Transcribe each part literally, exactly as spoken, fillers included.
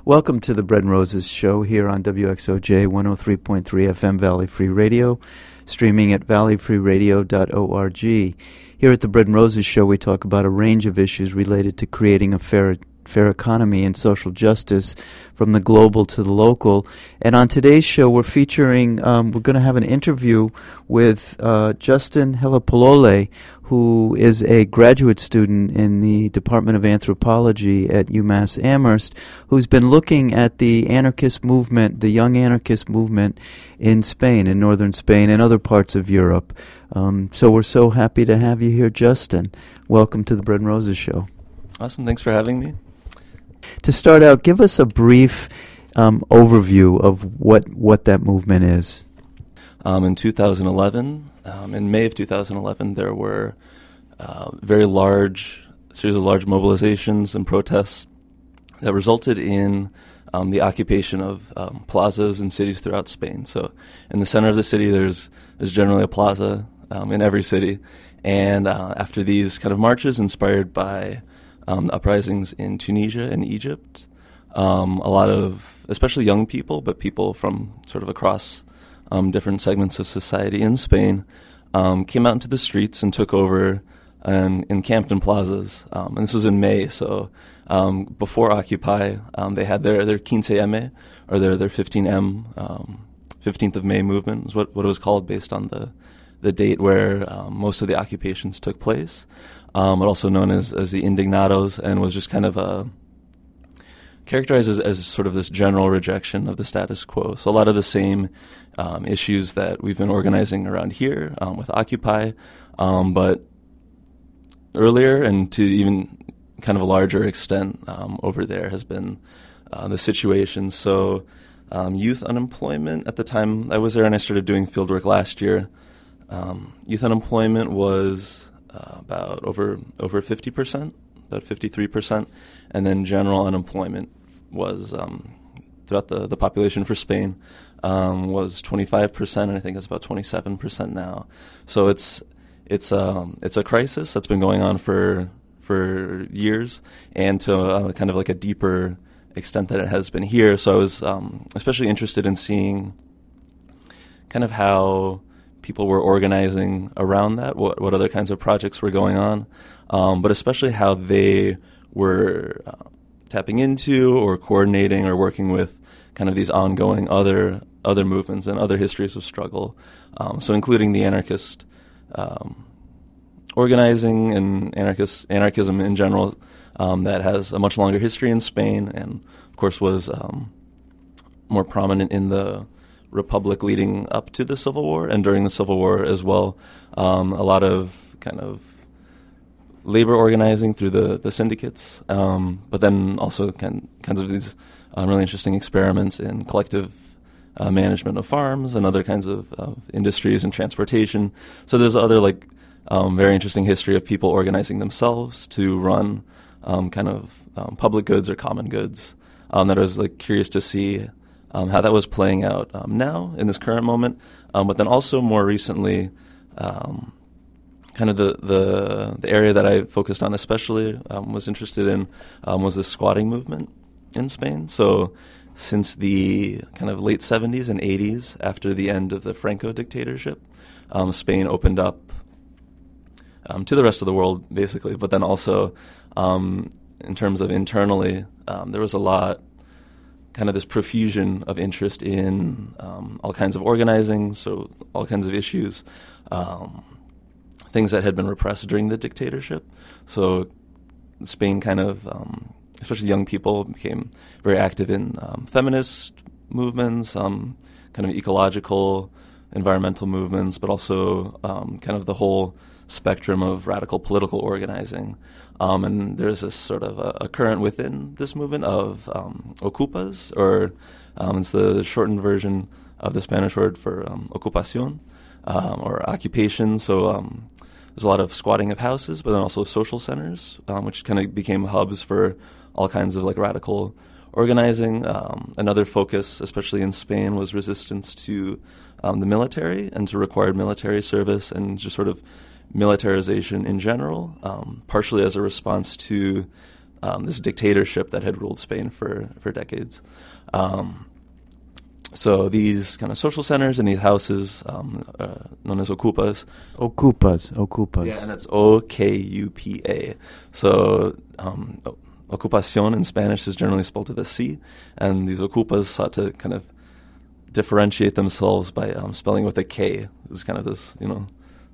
Welcome to the Bread and Roses show here on W X O J one oh three point three F M Valley Free Radio, streaming at valley free radio dot org. Here at the Bread and Roses show, we talk about a range of issues related to creating a fair fair economy and social justice, from the global to the local. And on today's show, we're featuring, um, we're going to have an interview with uh, Justin Helipolole, who is a graduate student in the Department of Anthropology at UMass Amherst, who's been looking at the anarchist movement, the young anarchist movement in Spain, in northern Spain, and other parts of Europe. Um, so we're so happy to have you here, Justin. Welcome to the Bread and Roses show. Awesome. Thanks for having me. To start out, give us a brief um, overview of what, what that movement is. Um, in two thousand eleven, um, in May of two thousand eleven, there were uh, very large, series of large mobilizations and protests that resulted in um, the occupation of um, plazas in cities throughout Spain. So in the center of the city, there's, there's generally a plaza um, in every city. And uh, after these kind of marches inspired by Um, uprisings in Tunisia and Egypt, um, a lot of, especially young people, but people from sort of across um, different segments of society in Spain, um, came out into the streets and took over and encamped in plazas. Um, and this was in May, so um, before Occupy, um, they had their, their fifteen M, or their, their fifteen M, um, fifteenth of May movement, is what, what it was called based on the, the date where um, most of the occupations took place. Um, but also known as, as the Indignados, and was just kind of uh, characterized as, as sort of this general rejection of the status quo. So a lot of the same um, issues that we've been organizing around here um, with Occupy, um, but earlier and to even kind of a larger extent um, over there has been uh, the situation. So um, youth unemployment, at the time I was there and I started doing fieldwork last year, um, youth unemployment was Uh, about over over fifty percent, about fifty-three percent, and then general unemployment was um, throughout the, the population for Spain um, was twenty-five percent, and I think it's about twenty-seven percent now. So it's it's um it's a crisis that's been going on for for years, and to uh, kind of like a deeper extent that it has been here. So I was um, especially interested in seeing kind of how people were organizing around that, what, what other kinds of projects were going on, um, but especially how they were uh, tapping into or coordinating or working with kind of these ongoing other other movements and other histories of struggle. Um, so including the anarchist um, organizing and anarchist anarchism in general, um, that has a much longer history in Spain and, of course, was um, more prominent in the Republic leading up to the Civil War and during the Civil War as well. Um, a lot of kind of labor organizing through the, the syndicates, um, but then also kind, kinds of these um, really interesting experiments in collective uh, management of farms and other kinds of, of industries and transportation. So there's other like um, very interesting history of people organizing themselves to run um, kind of um, public goods or common goods um, that I was like curious to see Um, how that was playing out um, now in this current moment, um, but then also more recently, um, kind of the, the the area that I focused on especially um, was interested in um, was the squatting movement in Spain. So since the kind of late seventies and eighties, after the end of the Franco dictatorship, um, Spain opened up um, to the rest of the world, basically, but then also um, in terms of internally, um, there was a lot kind of this profusion of interest in um, all kinds of organizing, so all kinds of issues, um, things that had been repressed during the dictatorship. So Spain kind of, um, especially young people, became very active in um, feminist movements, um, kind of ecological, environmental movements, but also um, kind of the whole spectrum of radical political organizing. Um, and there's this sort of a, a current within this movement of um, ocupas, or um, it's the shortened version of the Spanish word for um, ocupación, um, or occupation. So um, there's a lot of squatting of houses, but then also social centers, um, which kind of became hubs for all kinds of like radical organizing. Um, another focus, especially in Spain, was resistance to um, the military and to required military service, and just sort of militarization in general, um, partially as a response to um, this dictatorship that had ruled Spain for for decades. Um, so these kind of social centers and these houses, um, uh, known as ocupas. Ocupas, ocupas. Yeah, and it's O K U P A. So um, ocupación in Spanish is generally spelled with a C, and these ocupas sought to kind of differentiate themselves by um, spelling with a K. It's kind of this, you know,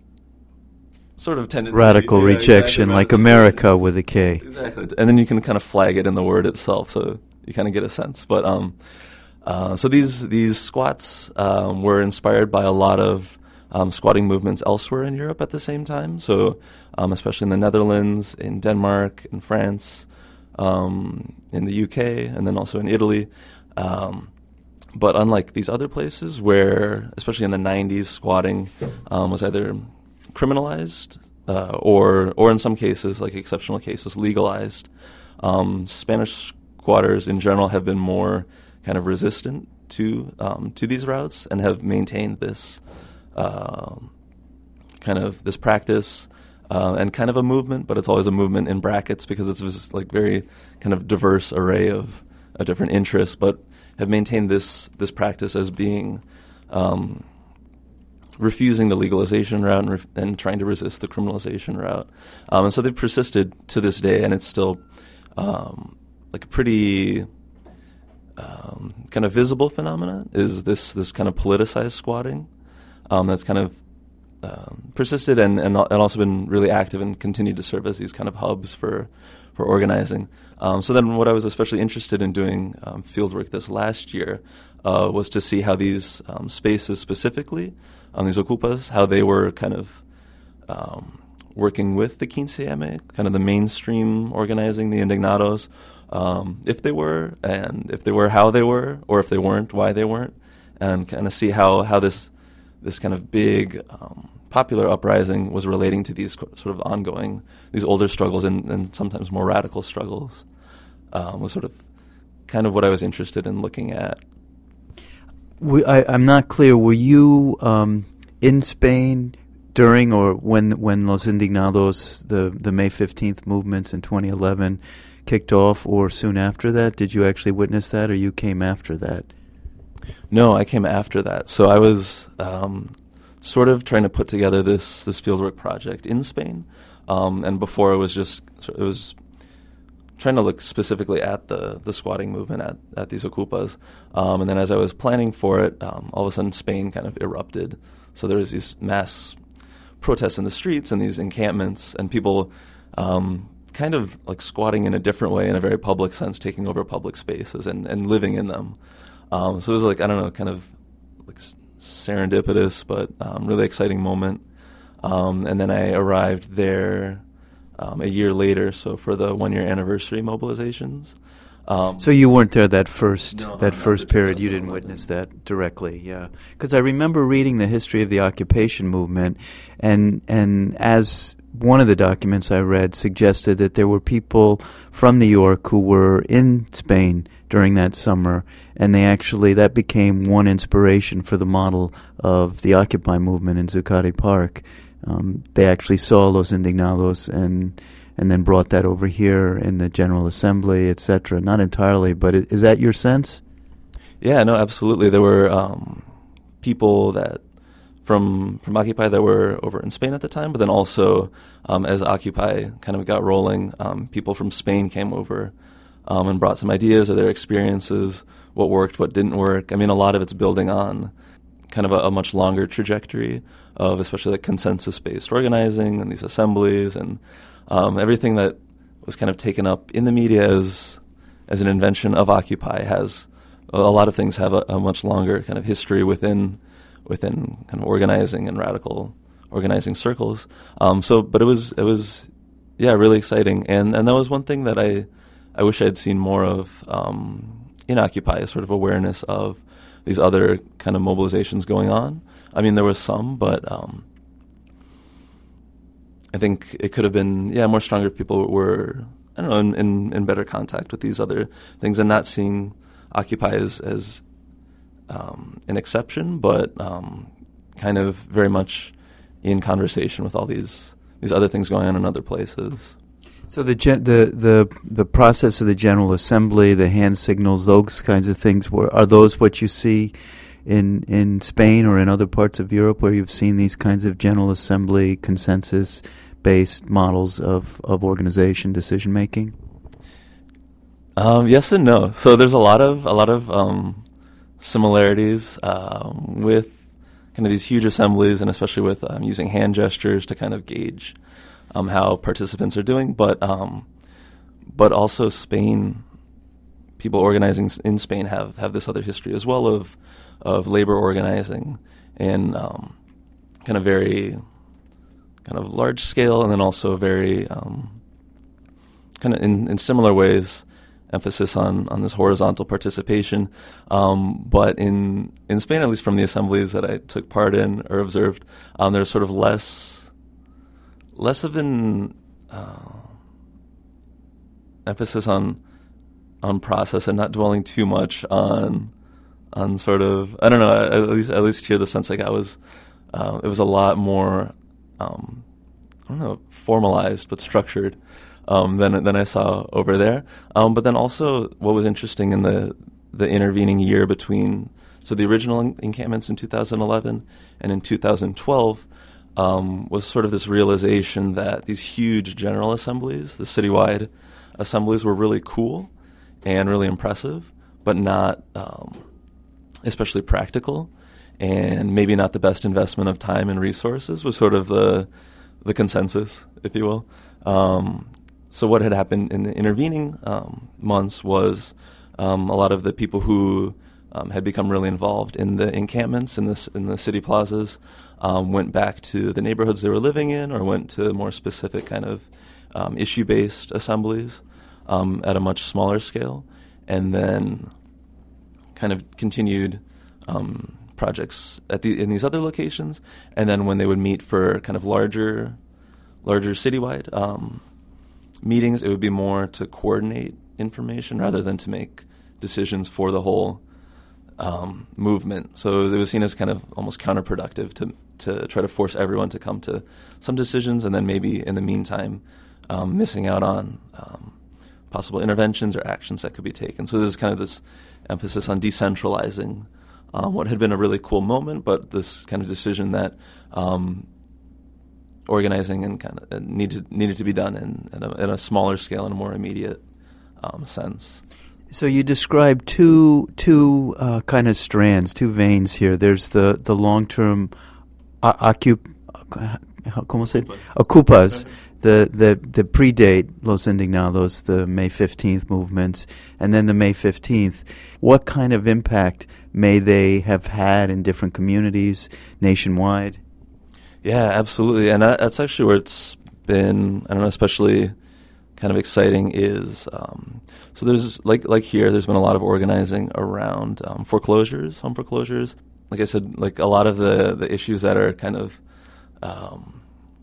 sort of tendency. Radical yeah, rejection, exactly, like radical America rejection. with a K. Exactly. And then you can kind of flag it in the word itself, so you kind of get a sense. But um, uh, so these these squats um, were inspired by a lot of um, squatting movements elsewhere in Europe at the same time. So um, especially in the Netherlands, in Denmark, in France, um, in the U K, and then also in Italy. Um, But unlike these other places where, especially in the nineties, squatting um, was either criminalized uh, or, or in some cases, like exceptional cases, legalized, um, Spanish squatters in general have been more kind of resistant to um, to these routes and have maintained this uh, kind of this practice uh, and kind of a movement, but it's always a movement in brackets because it's this like very kind of diverse array of, of different interests, but have maintained this this practice as being um, refusing the legalization route and, ref- and trying to resist the criminalization route. Um, and so they've persisted to this day, and it's still um, like a pretty um, kind of visible phenomena is this this kind of politicized squatting um, that's kind of um, persisted and, and and also been really active and continued to serve as these kind of hubs for for organizing. Um, so then what I was especially interested in doing um, fieldwork this last year uh, was to see how these um, spaces specifically, um, these ocupas, how they were kind of um, working with the quince M, kind of the mainstream organizing, the indignados, um, if they were, and if they were, how they were, or if they weren't, why they weren't, and kind of see how, how this this kind of big um, popular uprising was relating to these sort of ongoing, these older struggles and, and sometimes more radical struggles, um, was sort of kind of what I was interested in looking at. We, I, I'm not clear. Were you um, in Spain during or when when Los Indignados, the, the May fifteenth movements in twenty eleven, kicked off, or soon after that? Did you actually witness that, or you came after that? No, I came after that. So I was um, sort of trying to put together this this fieldwork project in Spain, um, and before it was just it was trying to look specifically at the the squatting movement at, at these ocupas, um, and then as I was planning for it, um, all of a sudden Spain kind of erupted. So there was these mass protests in the streets and these encampments, and people um, kind of like squatting in a different way, in a very public sense, taking over public spaces and, and living in them. Um, so it was like, I don't know, kind of like serendipitous, but um, really exciting moment. Um, and then I arrived there um, a year later, so for the one-year anniversary mobilizations. Um, so you weren't there that first no, that no, first period. You didn't witness that directly, yeah. Because I remember reading the history of the occupation movement, and and as one of the documents I read suggested that there were people from New York who were in Spain during that summer, and they actually, that became one inspiration for the model of the Occupy movement in Zuccotti Park. Um, they actually saw Los Indignados and and then brought that over here in the General Assembly, et cetera. Not entirely, but is, is that your sense? Yeah, no, absolutely. There were um, people that from from Occupy that were over in Spain at the time, but then also um, as Occupy kind of got rolling, um, people from Spain came over um, and brought some ideas or their experiences, what worked, what didn't work. I mean, a lot of it's building on kind of a, a much longer trajectory of especially like consensus-based organizing and these assemblies and um, everything that was kind of taken up in the media as as an invention of Occupy has a, a lot of things have a, a much longer kind of history within within kind of organizing and radical organizing circles. Um, so, but it was, it was, yeah, really exciting. And, and that was one thing that I, I wish I'd seen more of um, in Occupy, a sort of awareness of these other kind of mobilizations going on. I mean, there was some, but um, I think it could have been, yeah, more stronger if people were, I don't know, in, in, in better contact with these other things and not seeing Occupy as, as Um, an exception, but um, kind of very much in conversation with all these these other things going on in other places. So the gen- the the the process of the General Assembly, the hand signals, those kinds of things, were are those what you see in in Spain or in other parts of Europe where you've seen these kinds of General Assembly consensus-based models of, of organization decision making? Um, yes and no. So there's a lot of a lot of um, similarities um, with kind of these huge assemblies, and especially with um, using hand gestures to kind of gauge um, how participants are doing. But um, but also Spain, people organizing in Spain have, have this other history as well of of labor organizing and um, kind of very kind of large scale, and then also very um, kind of in, in similar ways, emphasis on, on this horizontal participation. Um, but in in Spain, at least from the assemblies that I took part in or observed, um, there's sort of less less of an uh, emphasis on on process and not dwelling too much on on sort of, I don't know, at least at least here the sense like I was, uh, it was a lot more, um, I don't know, formalized but structured um, than than I saw over there. Um, but then also what was interesting in the the intervening year between, so the original encampments in two thousand eleven and in two thousand twelve um, was sort of this realization that these huge general assemblies, the citywide assemblies, were really cool and really impressive, but not um, especially practical, and maybe not the best investment of time and resources was sort of the the consensus, if you will. Um, so what had happened in the intervening um, months was um, a lot of the people who um, had become really involved in the encampments in this in the city plazas um, went back to the neighborhoods they were living in, or went to more specific kind of um, issue-based assemblies um, at a much smaller scale, and then kind of continued um, projects at the in these other locations, and then when they would meet for kind of larger, larger citywide um, meetings, it would be more to coordinate information rather than to make decisions for the whole um, movement. So it was, it was seen as kind of almost counterproductive to to try to force everyone to come to some decisions, and then maybe in the meantime um, missing out on um, possible interventions or actions that could be taken. So there's kind of this emphasis on decentralizing um, what had been a really cool moment, but this kind of decision that um, organizing and kind of needed needed to be done in, in, a, in a smaller scale and a more immediate um, sense. So you described two two uh, kind of strands, two veins here. There's the the long term uh, occup, ¿cómo se? Ocupas. The, the the predate Los Indignados, the May fifteenth movements, and then the May fifteenth. What kind of impact may they have had in different communities nationwide? Yeah, absolutely. And that, that's actually where it's been, I don't know, especially kind of exciting is, um, so there's, like like here, there's been a lot of organizing around um, foreclosures, home foreclosures. Like I said, like a lot of the, the issues that are kind of um,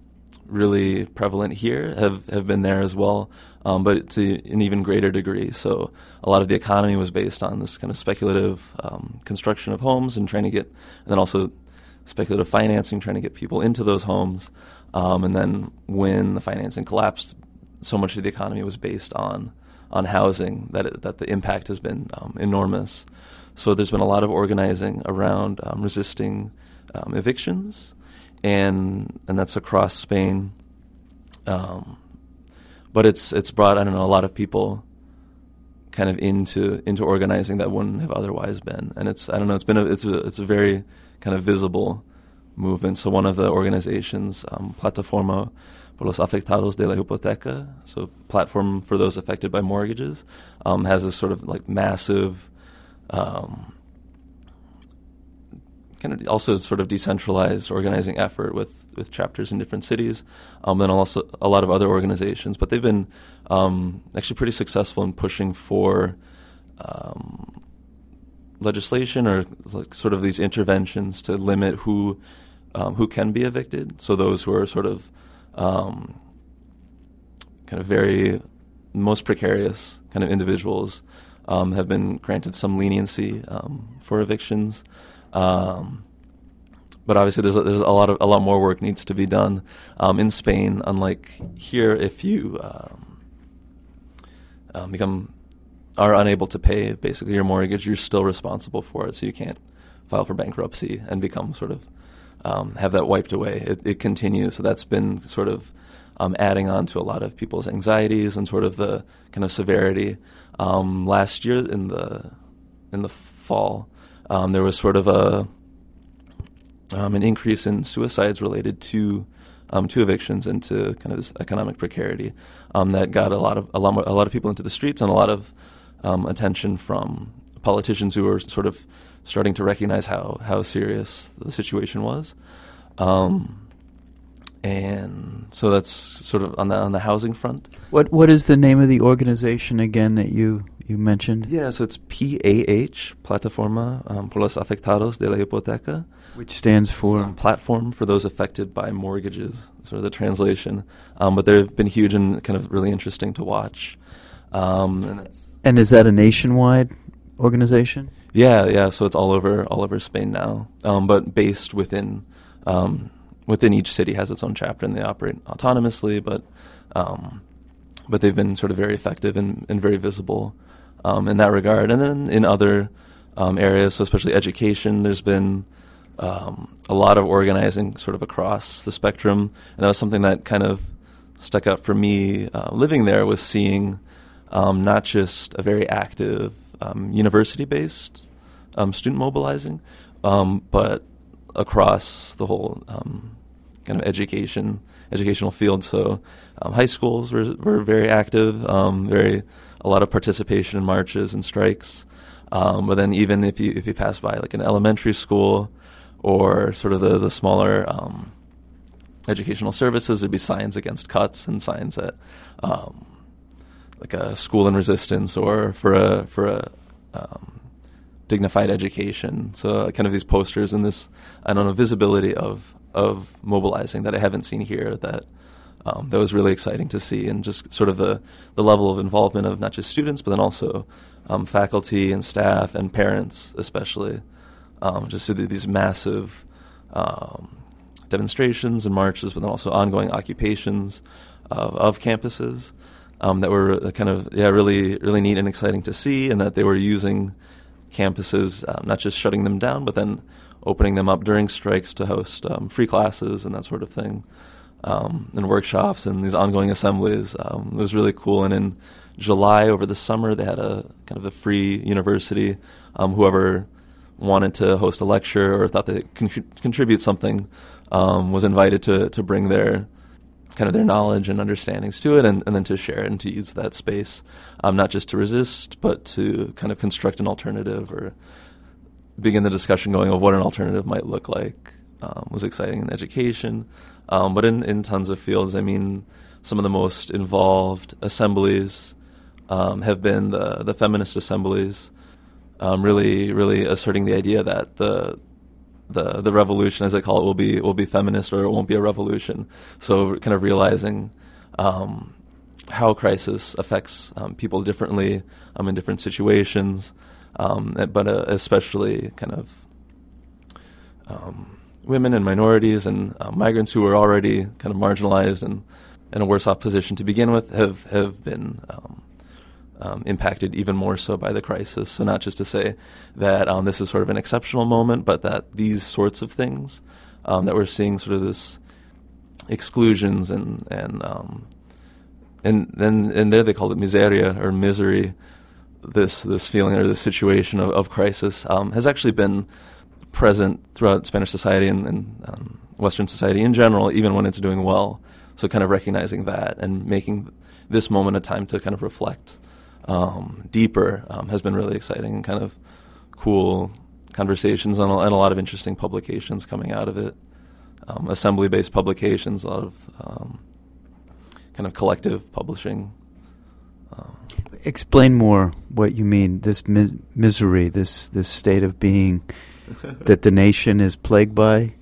really prevalent here have, have been there as well, um, but to an even greater degree. So a lot of the economy was based on this kind of speculative um, construction of homes and trying to get, and then also speculative financing, trying to get people into those homes. Um, and then when the financing collapsed, so much of the economy was based on on housing that it, that the impact has been um, enormous. So there's been a lot of organizing around um, resisting um, evictions, and and that's across Spain. Um, but it's it's brought, I don't know, a lot of people kind of into into organizing that wouldn't have otherwise been. And it's I don't know, it's been a, it's a it's a very kind of visible movement. So one of the organizations, um, Plataforma por los Afectados de la Hipoteca, so platform for those affected by mortgages, um, has this sort of like massive, um, kind of also sort of decentralized organizing effort with, with chapters in different cities, um, and also a lot of other organizations. But they've been um, actually pretty successful in pushing for um, legislation or like sort of these interventions to limit who um, who can be evicted. So those who are sort of um, kind of very most precarious kind of individuals um, have been granted some leniency um, for evictions. Um, but obviously, there's a, there's a lot of a lot more work needs to be done um, in Spain. Unlike here, if you um, um, become are unable to pay basically your mortgage, you're still responsible for it, so you can't file for bankruptcy and become sort of um, have that wiped away. It, it continues, so that's been sort of um, adding on to a lot of people's anxieties and sort of the kind of severity. Um, last year in the in the fall, um, there was sort of a um, an increase in suicides related to um, to evictions and to kind of this economic precarity um, that got a lot of a lot more, a lot of people into the streets and a lot of um, attention from politicians who were sort of starting to recognize how how serious the situation was. Um, And so that's sort of on the on the housing front. What what is the name of the organization again that you, you mentioned? Yeah, so it's P A H, Plataforma um, por los Afectados de la Hipoteca. Which stands for? It's a platform for those affected by mortgages, sort of the translation. Um, but they've been huge and kind of really interesting to watch. Um, and, it's, and is that a nationwide organization? Yeah, yeah, so it's all over all over Spain now, um, but based within... Um, Within each city has its own chapter, and they operate autonomously, but um, but they've been sort of very effective and, and very visible um, in that regard. And then in other um, areas, so especially education, there's been um, a lot of organizing sort of across the spectrum, and that was something that kind of stuck out for me uh, living there, was seeing um, not just a very active um, university-based um, student mobilizing, um, but across the whole um, kind of education, educational field. So um, high schools were, were very active, um, very a lot of participation in marches and strikes. Um, but then even if you if you pass by like an elementary school or sort of the the smaller um, educational services, there'd be signs against cuts and signs that um, like a school in resistance or for a for a um, dignified education. So uh, kind of these posters and this, I don't know, visibility of of mobilizing that I haven't seen here, that um, that was really exciting to see, and just sort of the, the level of involvement of not just students, but then also um, faculty and staff and parents especially. Um, just to these massive um, demonstrations and marches, but then also ongoing occupations of, of campuses um, that were kind of, yeah, really, really neat and exciting to see, and that they were using campuses, um, not just shutting them down, but then opening them up during strikes to host um, free classes and that sort of thing, um, and workshops and these ongoing assemblies. Um, it was really cool. And in July, over the summer, they had a kind of a free university. Um, whoever wanted to host a lecture or thought they could con- contribute something um, was invited to to bring their kind of their knowledge and understandings to it, and, and then to share it and to use that space, um, not just to resist, but to kind of construct an alternative or begin the discussion going of what an alternative might look like. Um, was exciting in education, um, but in, in tons of fields. I mean, some of the most involved assemblies um, have been the, the feminist assemblies, um, really, really asserting the idea that the the the revolution, as I call it, will be will be feminist, or it won't be a revolution. So kind of realizing um, how crisis affects um, people differently um, in different situations, um, but uh, especially kind of um, women and minorities and uh, migrants who are already kind of marginalized and in a worse off position to begin with have have been um, Um, impacted even more so by the crisis. So not just to say that um, this is sort of an exceptional moment, but that these sorts of things um, that we're seeing, sort of this exclusions and and um, and then and there they call it miseria or misery. This this feeling or this situation of, of crisis um, has actually been present throughout Spanish society and, and um, Western society in general, even when it's doing well. So kind of recognizing that and making this moment a time to kind of reflect Um, deeper um, has been really exciting, and kind of cool conversations and a, and a lot of interesting publications coming out of it. Um, assembly-based publications, a lot of um, kind of collective publishing. Um, Explain more what you mean, this mis- misery, this, this state of being that the nation is plagued by.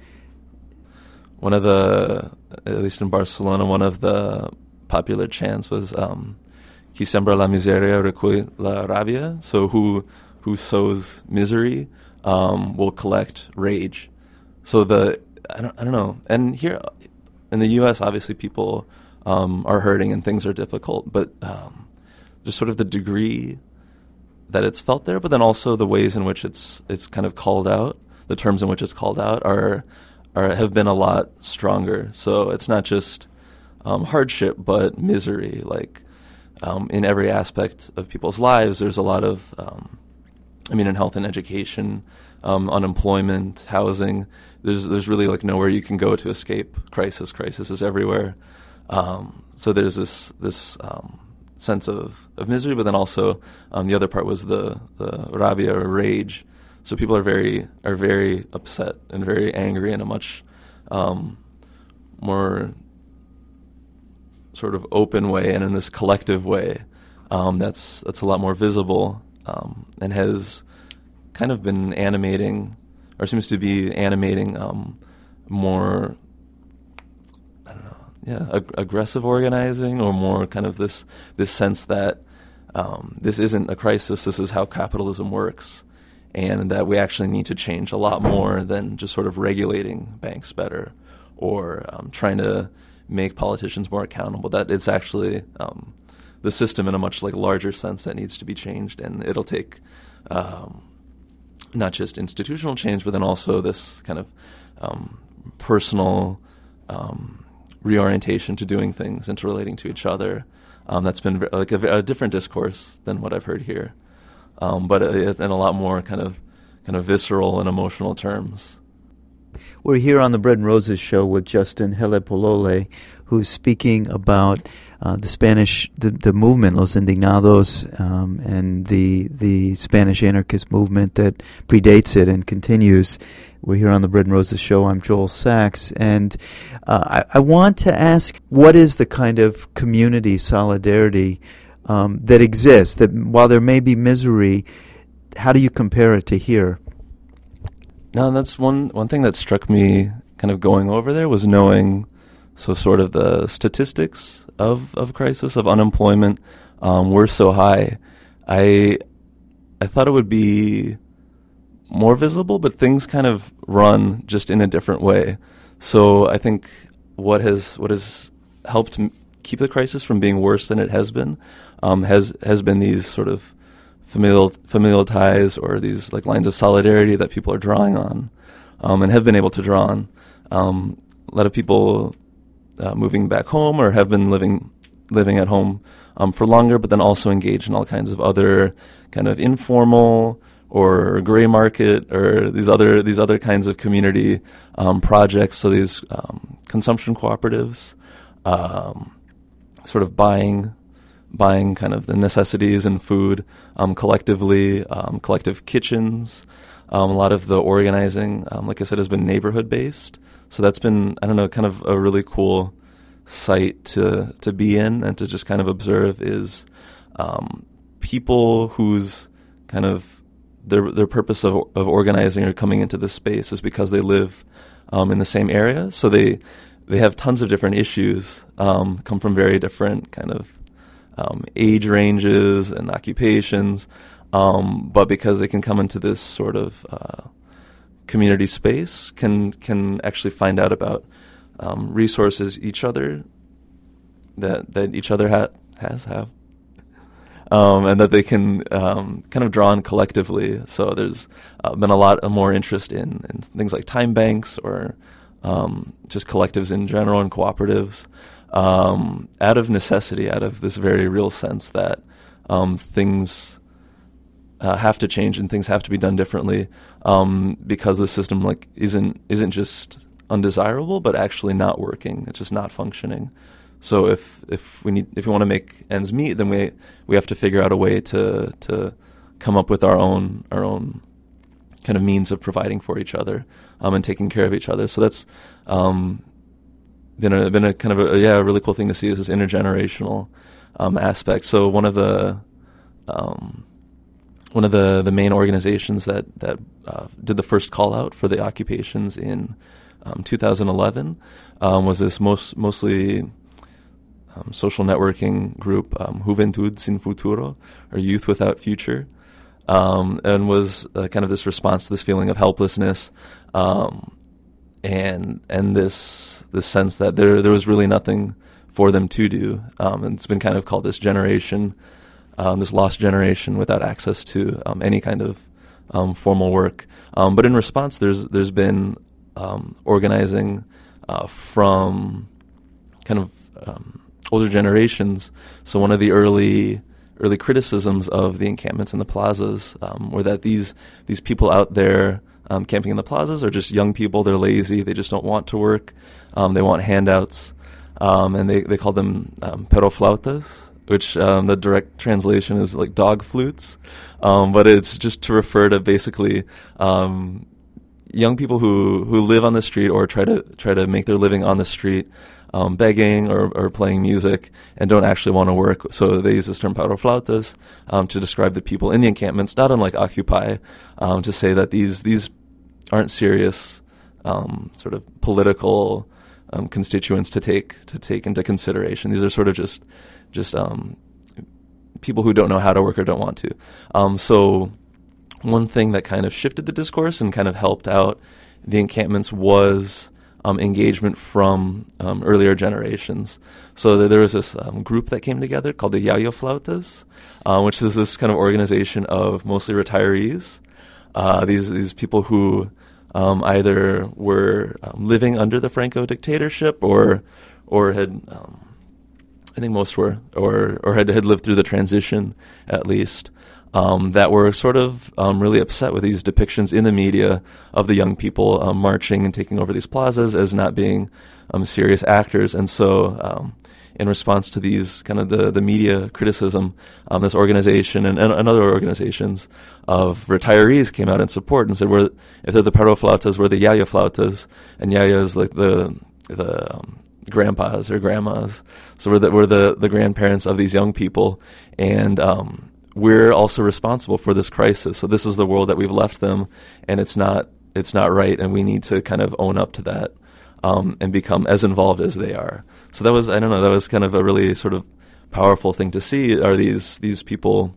One of the, at least in Barcelona, one of the popular chants was um, Qui sembra la miseria recull la rabia. So who who sows misery um, will collect rage. So the I don't I don't know. And here in the U S, obviously people um, are hurting and things are difficult. But um, just sort of the degree that it's felt there, but then also the ways in which it's it's kind of called out, the terms in which it's called out are are have been a lot stronger. So it's not just um, hardship, but misery. Like um, in every aspect of people's lives, there's a lot of, um, I mean, in health and education, um, unemployment, housing. There's there's really like nowhere you can go to escape crisis. Crisis is everywhere. Um, so there's this this. Um, sense of, of misery, but then also um, the other part was the, the rabia or rage. So people are very are very upset and very angry in a much um, more sort of open way and in this collective way um, that's that's a lot more visible um, and has kind of been animating or seems to be animating um, more Yeah, ag- aggressive organizing, or more kind of this this sense that um, this isn't a crisis. This is how capitalism works, and that we actually need to change a lot more than just sort of regulating banks better or um, trying to make politicians more accountable. That it's actually um, the system in a much like larger sense that needs to be changed, and it'll take um, not just institutional change, but then also this kind of um, personal. Um, reorientation to doing things and to relating to each other. Um, that's been like a, a different discourse than what I've heard here, um, but uh, in a lot more kind of kind of visceral and emotional terms. We're here on the Bread and Roses show with Justin Helepolole, who's speaking about uh, the Spanish, the, the movement, Los Indignados, um, and the the Spanish anarchist movement that predates it and continues. We're here on the Bread and Roses show. I'm Joel Sachs, and uh, I, I want to ask, what is the kind of community solidarity um, that exists? That while there may be misery, how do you compare it to here? No, that's one one thing that struck me kind of going over there was knowing so sort of the statistics of, of crisis, of unemployment um, were so high. I I thought it would be more visible, but things kind of run just in a different way. So I think what has what has helped m- keep the crisis from being worse than it has been um, has has been these sort of familial familial ties or these like lines of solidarity that people are drawing on um, and have been able to draw on. Um, a lot of people uh, moving back home or have been living living at home um, for longer, but then also engaged in all kinds of other kind of informal or gray market or these other these other kinds of community um, projects. So these um, consumption cooperatives, um, sort of buying. buying kind of the necessities and food um, collectively, um, collective kitchens. Um, a lot of the organizing, um, like I said, has been neighborhood-based. So that's been, I don't know, kind of a really cool site to to be in and to just kind of observe is um, people whose kind of their their purpose of of organizing or coming into this space is because they live um, in the same area. So they they have tons of different issues, um, come from very different kind of Um, age ranges and occupations, um, but because they can come into this sort of uh, community space, can can actually find out about um, resources each other that that each other ha- has have, um, and that they can um, kind of draw on collectively. So there's uh, been a lot more interest in, in things like time banks or um, just collectives in general and cooperatives. Um, out of necessity, out of this very real sense that um, things uh, have to change and things have to be done differently um, because the system like isn't isn't just undesirable, but actually not working. It's just not functioning. So if if we need if we want to make ends meet, then we we have to figure out a way to to come up with our own our own kind of means of providing for each other um, and taking care of each other. So that's um, been a been a kind of a yeah a really cool thing to see is this intergenerational um, aspect. So one of the um, one of the, the main organizations that that uh, did the first call out for the occupations in um, two thousand eleven um, was this most mostly um, social networking group, um, Juventud Sin Futuro, or Youth Without Future, um, and was uh, kind of this response to this feeling of helplessness. Um, and and this this sense that there there was really nothing for them to do, um, and it's been kind of called this generation um, this lost generation without access to um, any kind of um, formal work. Um, but in response, there's there's been um, organizing uh, from kind of um, older generations. So one of the early early criticisms of the encampments and the plazas um, were that these these people out there um, camping in the plazas are just young people. They're lazy. They just don't want to work. Um, they want handouts, um, and they they call them um, perroflautas, which um, the direct translation is like dog flutes, um, but it's just to refer to basically um, young people who, who live on the street or try to try to make their living on the street, um, begging or, or playing music, and don't actually want to work. So they use this term perroflautas um, to describe the people in the encampments, not unlike Occupy, um, to say that these these aren't serious um, sort of political um, constituents to take to take into consideration. These are sort of just just um, people who don't know how to work or don't want to. Um, so one thing that kind of shifted the discourse and kind of helped out the encampments was um, engagement from um, earlier generations. So there was this um, group that came together called the Yayaflautas, uh, which is this kind of organization of mostly retirees. Uh, these these people who um, either were um, living under the Franco dictatorship or or had um, I think most were, or or had had lived through the transition at least, um, that were sort of um, really upset with these depictions in the media of the young people um, marching and taking over these plazas as not being um, serious actors. And so um, in response to these kind of the, the media criticism, um, this organization and, and, and other organizations of retirees came out in support and said, we're, if they're the perroflautas, we're the Yayaflautas, and Yaya is like the the um, grandpas or grandmas. So we're the, we're the, the grandparents of these young people, and um, we're also responsible for this crisis. So this is the world that we've left them, and it's not it's not right, and we need to kind of own up to that um, and become as involved as they are. So that was, I don't know, that was kind of a really sort of powerful thing to see, are these these people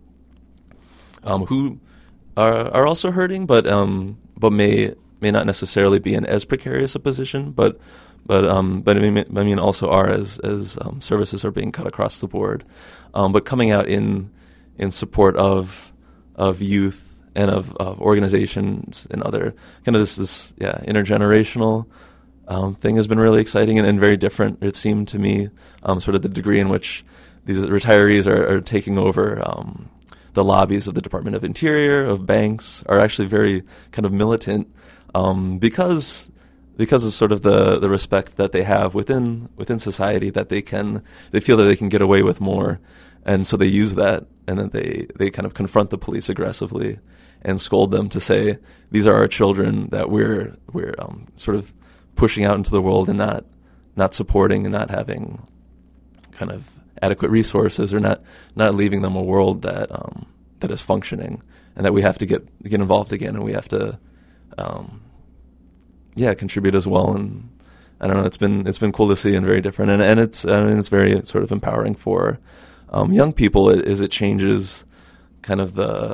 um, who are are also hurting, but um, but may may not necessarily be in as precarious a position, but But um, but I mean, I mean, also are as as um, services are being cut across the board, um, but coming out in in support of of youth and of, of organizations and other kind of this this yeah intergenerational um, thing has been really exciting and, and very different. It seemed to me, um, sort of the degree in which these retirees are, are taking over um, the lobbies of the Department of Interior, of banks, are actually very kind of militant um, because. Because of sort of the, the respect that they have within within society, that they can they feel that they can get away with more, and so they use that, and then they, they kind of confront the police aggressively and scold them to say, these are our children that we're we're um, sort of pushing out into the world and not not supporting and not having kind of adequate resources, or not not leaving them a world that um, that is functioning, and that we have to get get involved again, and we have to. Um, Yeah, contribute as well, and I don't know. It's been it's been cool to see and very different, and and it's I mean it's very sort of empowering for um, young people as it changes kind of the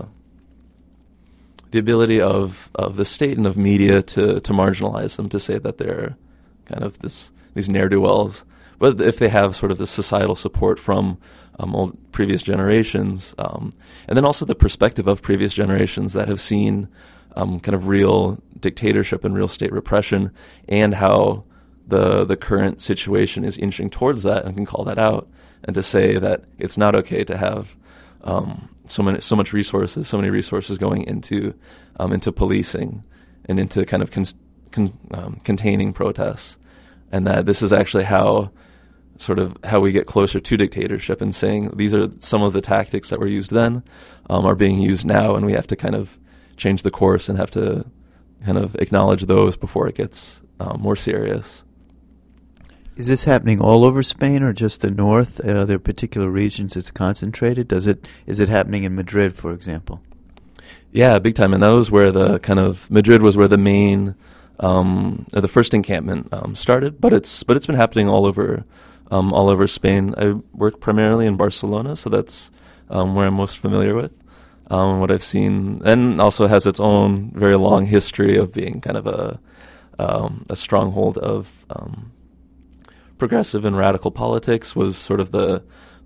the ability of, of the state and of media to, to marginalize them, to say that they're kind of this these ne'er-do-wells. But if they have sort of the societal support from um, old previous generations, um, and then also the perspective of previous generations that have seen um, kind of real dictatorship and real state repression, and how the the current situation is inching towards that, and can call that out, and to say that it's not okay to have um, so many so much resources, so many resources going into um, into policing and into kind of con, con, um, containing protests, and that this is actually how sort of how we get closer to dictatorship, and saying these are some of the tactics that were used then um, are being used now, and we have to kind of change the course and have to kind of acknowledge those before it gets um, more serious. Is this happening all over Spain, or just the north? Are there particular regions it's concentrated? Does it is it happening in Madrid, for example? Yeah, big time. And that was where the kind of Madrid was where the main um, or the first encampment um, started. But it's but it's been happening all over um, all over Spain. I work primarily in Barcelona, so that's um, where I'm most familiar with. Um, what I've seen, and also has its own very long history of being kind of a um, a stronghold of um, progressive and radical politics, was sort of the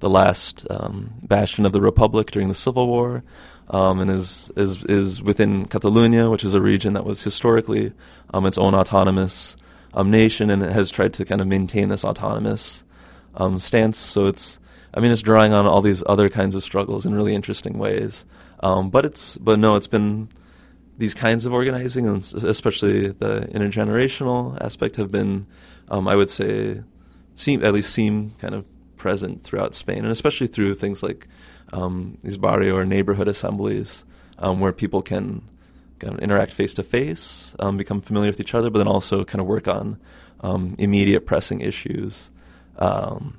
the last um, bastion of the Republic during the Civil War, um, and is, is is within Catalonia, which is a region that was historically um, its own autonomous um, nation, and it has tried to kind of maintain this autonomous um, stance. So it's, I mean, it's drawing on all these other kinds of struggles in really interesting ways. Um, but it's, but no, it's been these kinds of organizing, and especially the intergenerational aspect, have been, um, I would say, seem at least seem kind of present throughout Spain, and especially through things like um, these barrio or neighborhood assemblies, um, where people can kind of interact face to face, become familiar with each other, but then also kind of work on um, immediate pressing issues um,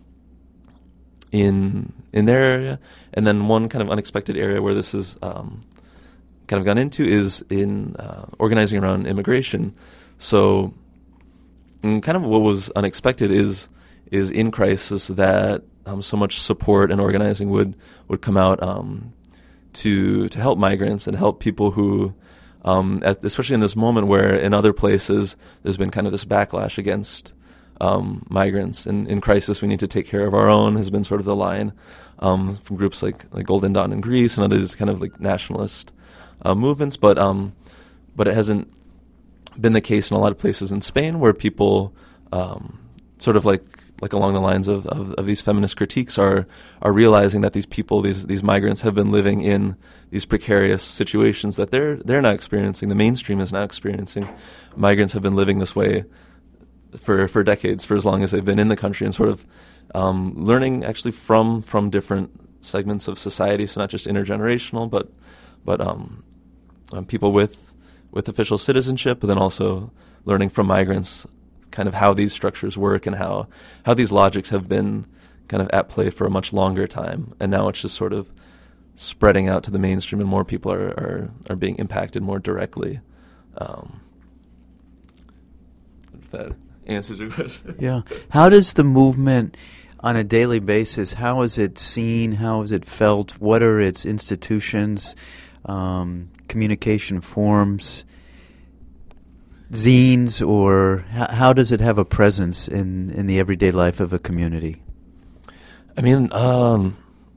in in their area. And then one kind of unexpected area where this is um, kind of gone into is in uh, organizing around immigration. So, and kind of what was unexpected is is in crisis that um, so much support and organizing would would come out um, to to help migrants and help people who, um, at, especially in this moment where in other places there's been kind of this backlash against um, migrants. And in crisis, we need to take care of our own has been sort of the line um, from groups like like Golden Dawn in Greece and others, kind of like nationalist uh, movements. But um, but it hasn't been the case in a lot of places in Spain, where people um, sort of like like along the lines of, of, of these feminist critiques are are realizing that these people, these these migrants, have been living in these precarious situations that they're they're not experiencing. The mainstream is not experiencing. Migrants have been living this way for for decades, for as long as they've been in the country, and sort of um, learning actually from from different segments of society. So not just intergenerational, but but um, um, people with with official citizenship, but then also learning from migrants kind of how these structures work and how, how these logics have been kind of at play for a much longer time. And now it's just sort of spreading out to the mainstream, and more people are, are, are being impacted more directly. Um, if that answers your question. Yeah. How does the movement on a daily basis, how is it seen? How is it felt? What are its institutions, um, communication forms, zines, or h- how does it have a presence in, in the everyday life of a community? I mean, um,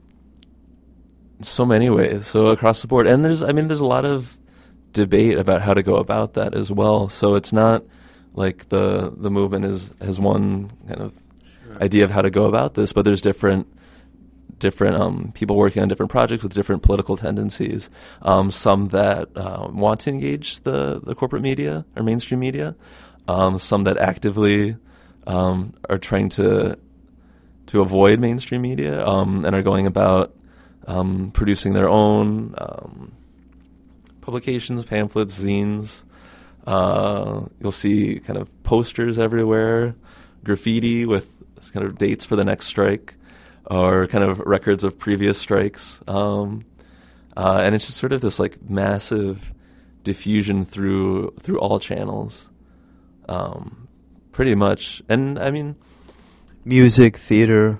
so many ways, so across the board. And there's, I mean, there's a lot of debate about how to go about that as well. So it's not like the the movement is has one kind of sure. idea of how to go about this, but there's different different um, people working on different projects with different political tendencies. Um, some that uh, want to engage the, the corporate media or mainstream media. Um, some that actively um, are trying to to avoid mainstream media um, and are going about um, producing their own um, publications, pamphlets, zines. Uh, you'll see kind of posters everywhere, graffiti with kind of dates for the next strike, or kind of records of previous strikes. Um, uh, and it's just sort of this like massive diffusion through through all channels, um, pretty much. And I mean, music, theater.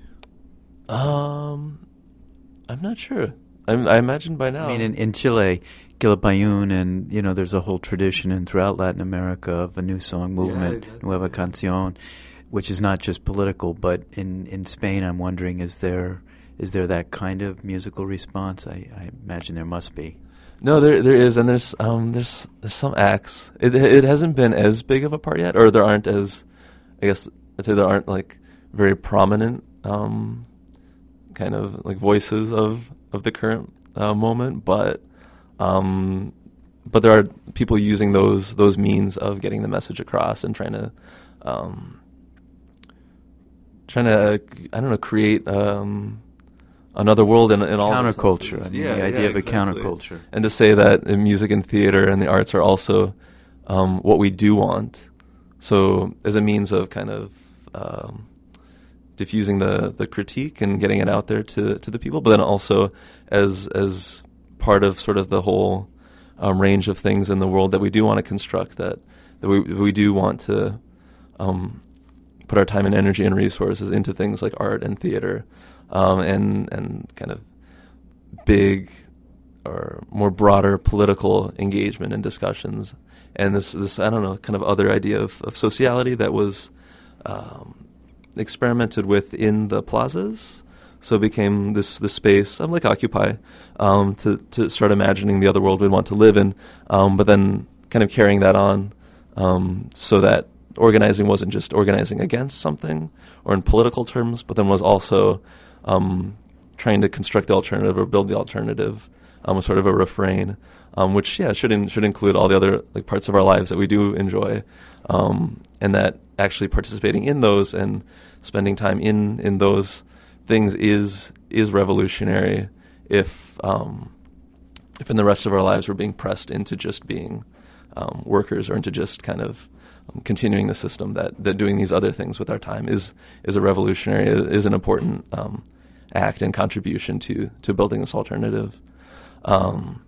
Um, I'm not sure. I, I imagine by now. I mean, in, in Chile, Quilapayún, and you know, there's a whole tradition and throughout Latin America of a new song movement, yeah, exactly. Nueva Canción, which is not just political, but in, in Spain, I'm wondering, is there is there that kind of musical response? I, I imagine there must be. No, there there is, and there's um there's, there's some acts. It it hasn't been as big of a part yet, or there aren't as, I guess I'd say there aren't like very prominent um kind of like voices of of the current uh, moment, but um but there are people using those those means of getting the message across and trying to um. Trying to, I don't know, create um, another world in, in all counterculture. I mean, yeah, the idea yeah, of a exactly. counterculture, and to say that in music and theater and the arts are also um, what we do want. So as a means of kind of um, diffusing the, the critique and getting it out there to to the people, but then also as as part of sort of the whole um, range of things in the world that we do want to construct, that that we we do want to. Um, put our time and energy and resources into things like art and theater, um, and and kind of big or more broader political engagement and discussions. And this, this I don't know, kind of other idea of, of sociality that was um, experimented with in the plazas. So it became this this space, um, like Occupy, um, to to start imagining the other world we'd want to live in, um, but then kind of carrying that on, um, so that organizing wasn't just organizing against something or in political terms, but then was also um, trying to construct the alternative or build the alternative, um, was sort of a refrain, um, which yeah should in, should include all the other like parts of our lives that we do enjoy, um, and that actually participating in those and spending time in in those things is is revolutionary if um, if in the rest of our lives we're being pressed into just being um, workers or into just kind of um, continuing the system that, that doing these other things with our time is is a revolutionary, is an important um, act and contribution to to building this alternative. Um,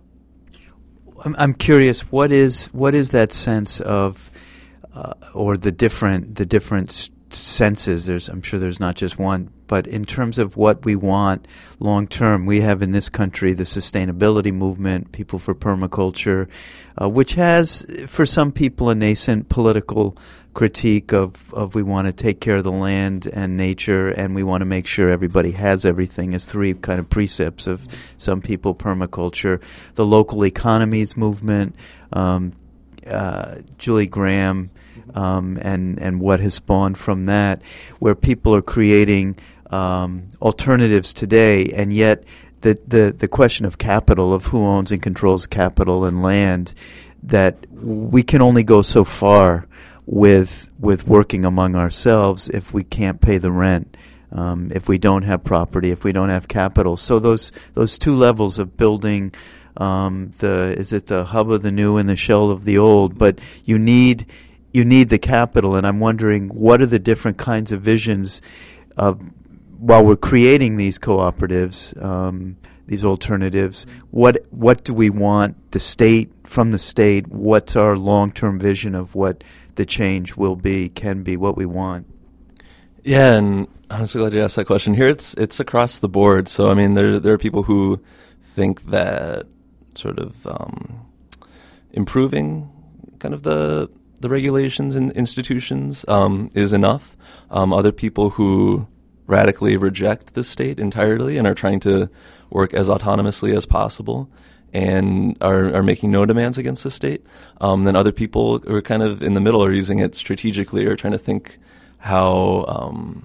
I'm, I'm curious, what is what is that sense of uh, or the different the different st- senses? There's, I'm sure there's not just one, but in terms of what we want long term, we have in this country the sustainability movement, People for Permaculture, uh, which has, for some people, a nascent political critique of, of we want to take care of the land and nature, and we want to make sure everybody has everything as three kind of precepts of some people, permaculture. The local economies movement, um, uh, Julie Graham, Um, and, and what has spawned from that, where people are creating um, alternatives today, and yet the, the, the question of capital, of who owns and controls capital and land, that we can only go so far with with working among ourselves if we can't pay the rent, um, if we don't have property, if we don't have capital. So those those two levels of building um, the is it the hub of the new and the shell of the old, but you need You need the capital, and I'm wondering what are the different kinds of visions of, while we're creating these cooperatives, um, these alternatives, what what do we want the state, from the state, what's our long-term vision of what the change will be, can be, what we want? Yeah, and I'm so glad you asked that question. Here it's it's across the board. So, I mean, there, there are people who think that sort of um, improving kind of the... the regulations and institutions um, is enough. Um, other people who radically reject the state entirely and are trying to work as autonomously as possible and are, are making no demands against the state. Um, then other people who are kind of in the middle are using it strategically or trying to think how um,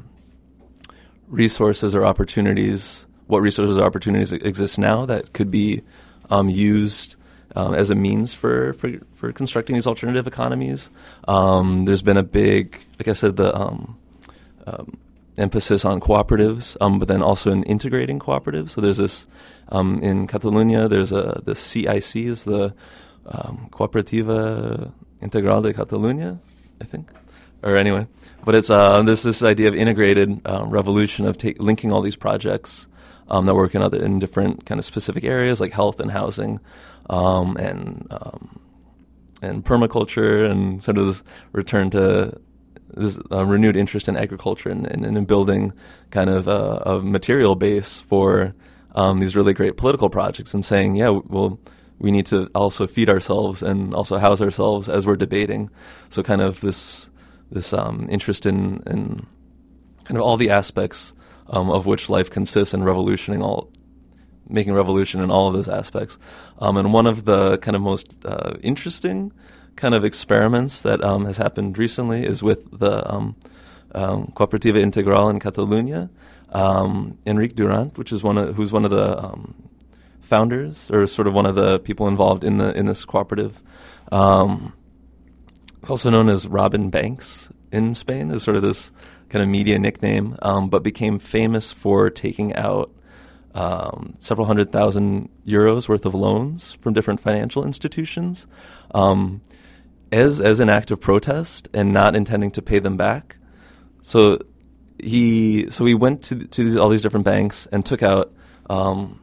resources or opportunities, what resources or opportunities exist now that could be um, used Um, as a means for, for, for constructing these alternative economies. Um, there's been a big, like I said, the um, um, emphasis on cooperatives, um, but then also in integrating cooperatives. So there's this, um, in Catalonia, there's a, the C I C is the um, Cooperativa Integral de Catalunya, I think. Or anyway, but it's uh, this this idea of integrated um, revolution of ta- linking all these projects um, that work in other in different kind of specific areas like health and housing, Um, and um, and permaculture, and sort of this return to this uh, renewed interest in agriculture and, and, and in building kind of a, a material base for um, these really great political projects, and saying, yeah, well, we need to also feed ourselves and also house ourselves as we're debating. So kind of this this um, interest in, in kind of all the aspects um, of which life consists, and revolutioning all. making revolution in all of those aspects. Um, and one of the kind of most uh, interesting kind of experiments that um, has happened recently is with the um, um, Cooperativa Integral in Catalunya. Um, Enric Durant, which is one of, who's one of the um, founders, or sort of one of the people involved in the in this cooperative. Um, it's also known as Robin Banks in Spain, is sort of this kind of media nickname, um, but became famous for taking out Um, several hundred thousand euros worth of loans from different financial institutions um, as as an act of protest, and not intending to pay them back. So he so he went to to these, all these different banks and took out um,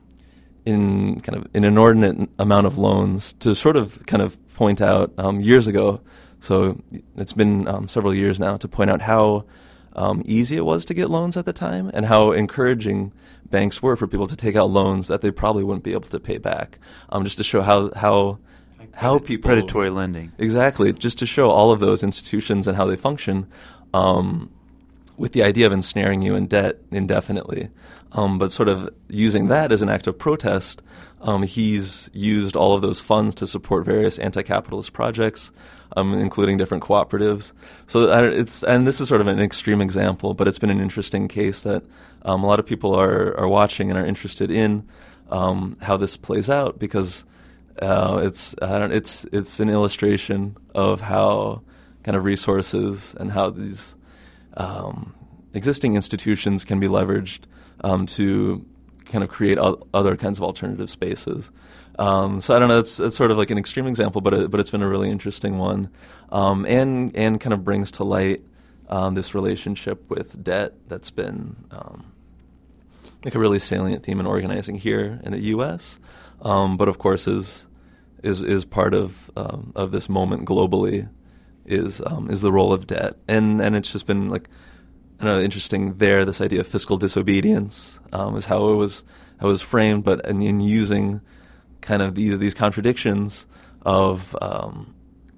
in kind of an inordinate amount of loans to sort of kind of point out um, years ago. So it's been um, several years now to point out how um, easy it was to get loans at the time, and how encouraging banks were for people to take out loans that they probably wouldn't be able to pay back, um, just to show how how how people predatory lending exactly, just to show all of those institutions and how they function, um, with the idea of ensnaring you in debt indefinitely. Um, but sort of using that as an act of protest, um, he's used all of those funds to support various anti-capitalist projects, um, including different cooperatives. So uh, it's and this is sort of an extreme example, but it's been an interesting case that um, a lot of people are are watching and are interested in um, how this plays out, because uh, it's I don't it's it's an illustration of how kind of resources and how these um, existing institutions can be leveraged Um, to kind of create o- other kinds of alternative spaces. Um, so I don't know. It's it's sort of like an extreme example, but it, but it's been a really interesting one, um, and and kind of brings to light um, this relationship with debt that's been um, like a really salient theme in organizing here in the U S, um, but of course is is is part of um, of this moment globally is um, is the role of debt, and and it's just been like. I know, interesting there, this idea of fiscal disobedience um, is how it was how it was framed, but in, in using kind of these these contradictions of um,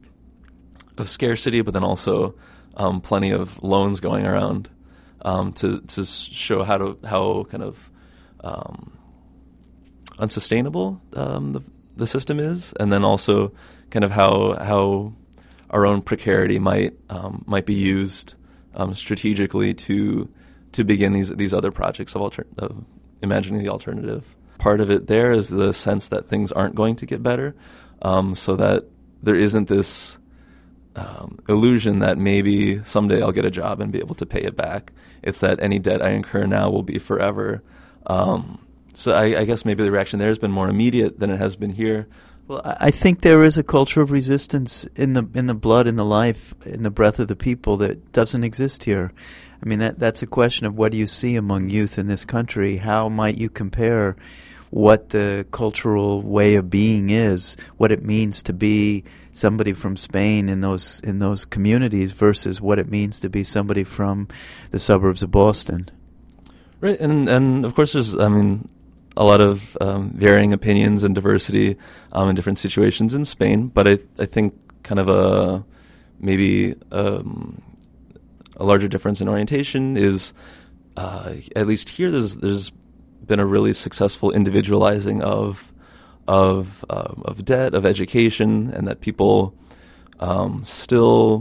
of scarcity, but then also um, plenty of loans going around um, to to show how to how kind of um, unsustainable um, the the system is, and then also kind of how how our own precarity might um, might be used Um, strategically to to begin these these other projects of, alter- of imagining the alternative. Part of it there is the sense that things aren't going to get better, um, so that there isn't this um, illusion that maybe someday I'll get a job and be able to pay it back. It's that any debt I incur now will be forever. Um, so I, I guess maybe the reaction there has been more immediate than it has been here. Well, I think there is a culture of resistance in the in the blood, in the life, in the breath of the people that doesn't exist here. I mean, that that's a question of what do you see among youth in this country? How might you compare what the cultural way of being is, what it means to be somebody from Spain in those in those communities versus what it means to be somebody from the suburbs of Boston? Right, and and of course there's, I mean, a lot of um, varying opinions and diversity um, in different situations in Spain, but I, I think kind of a maybe um, a larger difference in orientation is uh, at least here there's there's been a really successful individualizing of of uh, of debt, of education, and that people um, still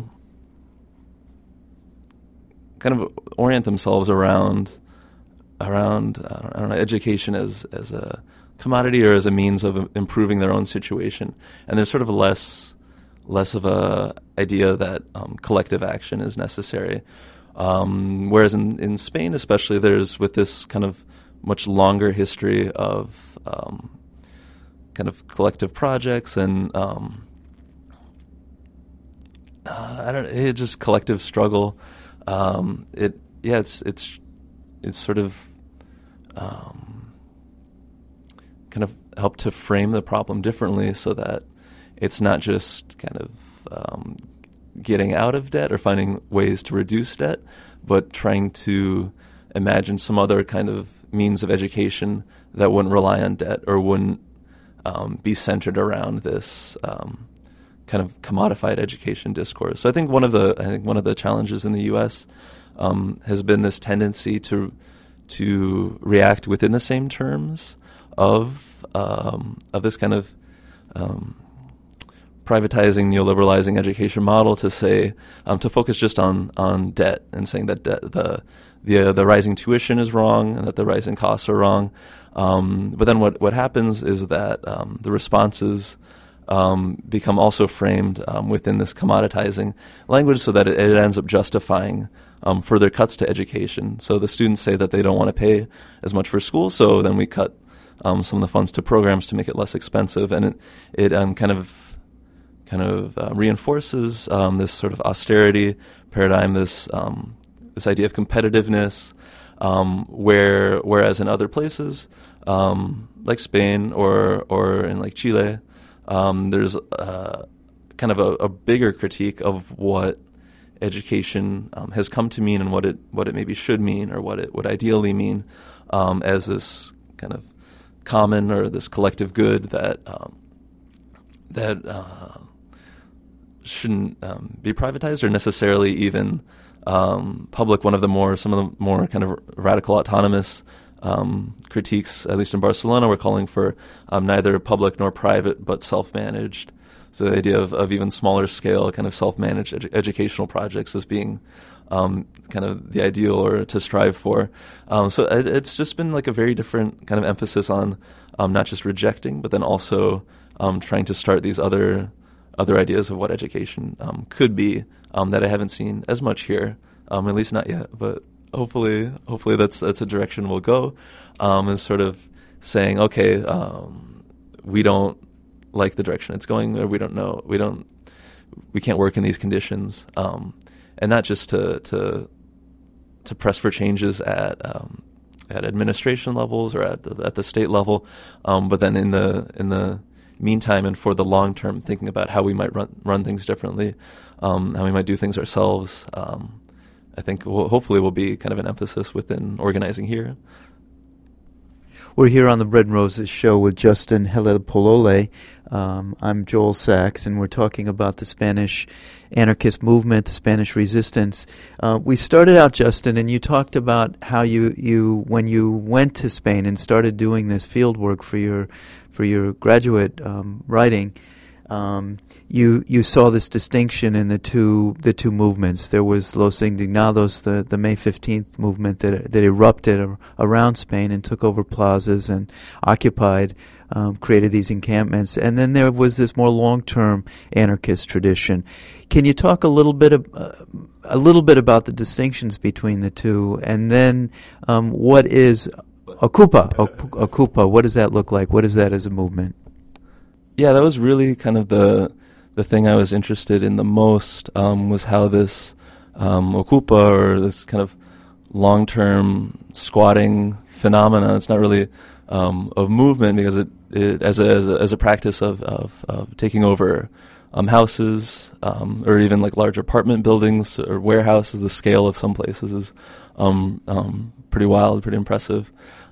kind of orient themselves around. around I don't, I don't know, education as as a commodity or as a means of improving their own situation, and there's sort of less less of a idea that um, collective action is necessary. Um, whereas in, in Spain, especially, there's with this kind of much longer history of um, kind of collective projects and um, uh, I don't it just collective struggle. Um, it yeah, it's it's. It's sort of um, kind of helped to frame the problem differently so that it's not just kind of um, getting out of debt or finding ways to reduce debt, but trying to imagine some other kind of means of education that wouldn't rely on debt or wouldn't um, be centered around this um, kind of commodified education discourse. So I think one of the I think one of the challenges in the U S Um, has been this tendency to to react within the same terms of um, of this kind of um, privatizing, neoliberalizing education model to say um, to focus just on on debt and saying that debt, the the uh, the rising tuition is wrong and that the rising costs are wrong. Um, but then what what happens is that um, the responses Um, become also framed um, within this commoditizing language so that it, it ends up justifying um, further cuts to education. So the students say that they don't want to pay as much for school, so then we cut um, some of the funds to programs to make it less expensive, and it, it um, kind of kind of uh, reinforces um, this sort of austerity paradigm, this um, this idea of competitiveness, um, where whereas in other places um, like Spain or or in like Chile, Um, there's uh, kind of a, a bigger critique of what education um, has come to mean and what it what it maybe should mean or what it would ideally mean um, as this kind of common or this collective good that um, that uh, shouldn't um, be privatized or necessarily even um, public, one of the more, some of the more kind of radical autonomous um, critiques, at least in Barcelona, were calling for um, neither public nor private, but self-managed. So the idea of, of even smaller scale kind of self-managed edu- educational projects as being um, kind of the ideal or to strive for. Um, so it, it's just been like a very different kind of emphasis on um, not just rejecting, but then also um, trying to start these other other ideas of what education um, could be um, that I haven't seen as much here, um, at least not yet. But hopefully, hopefully that's that's a direction we'll go. Um, is sort of saying, okay, um, we don't like the direction it's going, or we don't know, we don't, we can't work in these conditions, um, and not just to to to press for changes at um, at administration levels or at the, at the state level, um, but then in the in the meantime and for the long term, thinking about how we might run run things differently, um, how we might do things ourselves. Um, I think we'll, hopefully will be kind of an emphasis within organizing here. We're here on the Bread and Roses show with Justin Hellepolole. Um, I'm Joel Sachs, and we're talking about the Spanish anarchist movement, the Spanish resistance. Uh, we started out, Justin, and you talked about how you, you when you went to Spain and started doing this field work for your for your graduate um, writing. Um, you you saw this distinction in the two the two movements. There was Los Indignados, the, the May fifteenth movement that that erupted ar- around Spain and took over plazas and occupied, um, created these encampments. And then there was this more long-term anarchist tradition. Can you talk a little bit of, uh, a little bit about the distinctions between the two, and then um, what is Ocupa? Ocupa, what does that look like? What is that as a movement? Yeah, that was really kind of the the thing I was interested in the most, um, was how this um, Ocupa, or this kind of long-term squatting phenomena, it's not really um, of movement, because it, it as a as a, as a practice of, of, of taking over um, houses, um, or even like large apartment buildings or warehouses. The scale of some places is um, um, pretty wild, pretty impressive.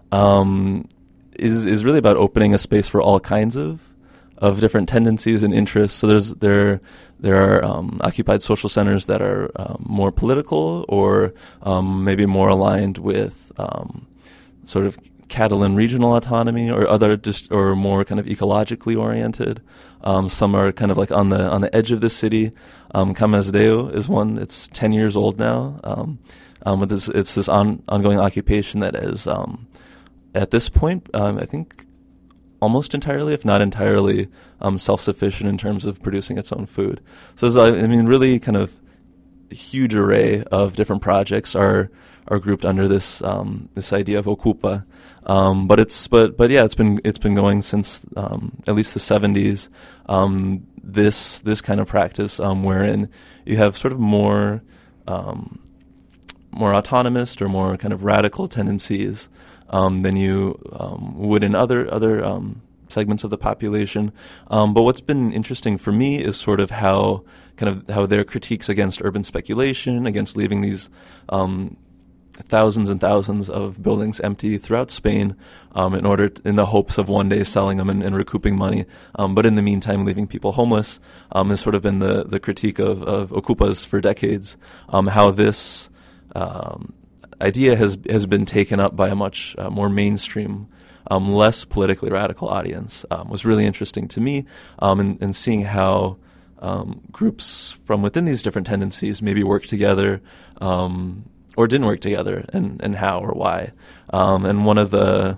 Um, is is really about opening a space for all kinds of of different tendencies and interests. So there's there there are um, occupied social centers that are um, more political, or um, maybe more aligned with um, sort of Catalan regional autonomy, or other just or more kind of ecologically oriented. Um, some are kind of like on the on the edge of the city. Um, Camasdeo is one. It's ten years old now. Um, um, with this, it's this on, ongoing occupation that is um, at this point, um, I think, almost entirely, if not entirely, um, self-sufficient in terms of producing its own food. So, it's, I mean, really kind of a huge array of different projects are are grouped under this um, this idea of Ocupa. Um, but it's but but yeah, it's been it's been going since um, at least the seventies. Um, this this kind of practice, um, wherein you have sort of more um, more autonomist or more kind of radical tendencies Um, than you um, would in other other um, segments of the population. Um, but what's been interesting for me is sort of how kind of how their critiques against urban speculation, against leaving these um, thousands and thousands of buildings empty throughout Spain, um, in order t- in the hopes of one day selling them and, and recouping money, um, but in the meantime leaving people homeless, um, has sort of been the the critique of, of Ocupas for decades. Um, how this um, idea has has been taken up by a much uh, more mainstream, um, less politically radical audience, um, was really interesting to me, um, and, and seeing how um, groups from within these different tendencies maybe work together, um, or didn't work together, and, and how or why. Um, and one of the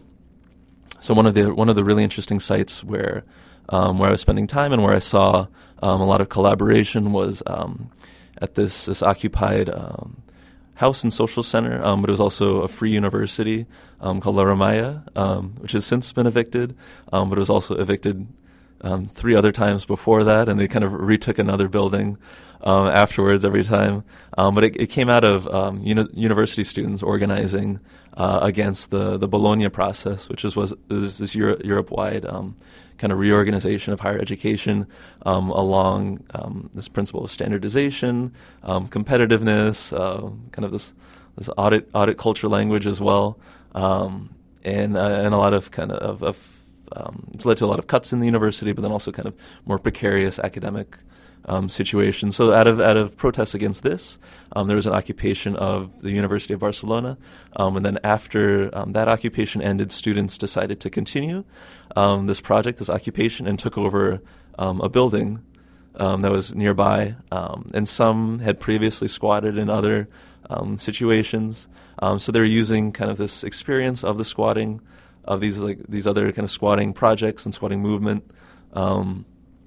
so one of the one of the really interesting sites where um, where I was spending time and where I saw um, a lot of collaboration was um, at this this occupied Um, house and social center, um, but it was also a free university um, called La Ramaya, um, which has since been evicted, um, but it was also evicted um, three other times before that, and they kind of retook another building um, afterwards every time. Um, but it, it came out of um, uni- university students organizing uh, against the, the Bologna process, which is, was is this Euro- Europe-wide um, kind of reorganization of higher education um, along um, this principle of standardization, um, competitiveness, uh, kind of this this audit audit culture language as well, um, and uh, and a lot of kind of, of, of um, it's led to a lot of cuts in the university, but then also kind of more precarious academic um, situation. So out of out of protests against this, um, there was an occupation of the University of Barcelona, um, and then after um, that occupation ended, students decided to continue um, this project, this occupation, and took over um, a building um, that was nearby. Um, and some had previously squatted in other um, situations, um, so they were using kind of this experience of the squatting, of these like these other kind of squatting projects and squatting movement. Um,